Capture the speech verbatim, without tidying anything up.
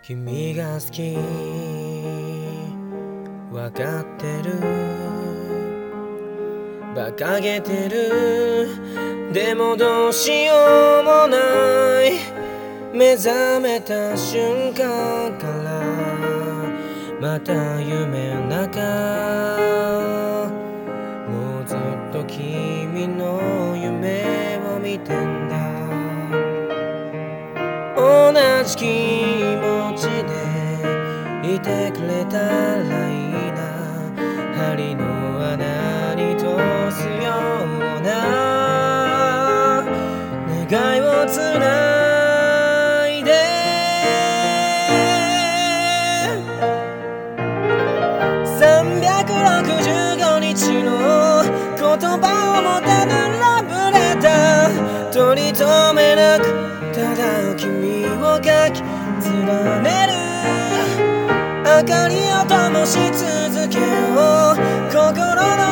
君が好きわかってる馬鹿げてるでもどうしようもない目覚めた瞬間からまた夢の中もうずっと君の夢を見てんだ同じ気持ちでいてくれたらいいな針の穴に通すような願いをつないでさんびゃくろくじゅうごにちの言葉を持たぬラブレター取り留めなくただ君を書き連ねる明かりを灯し続けよう心の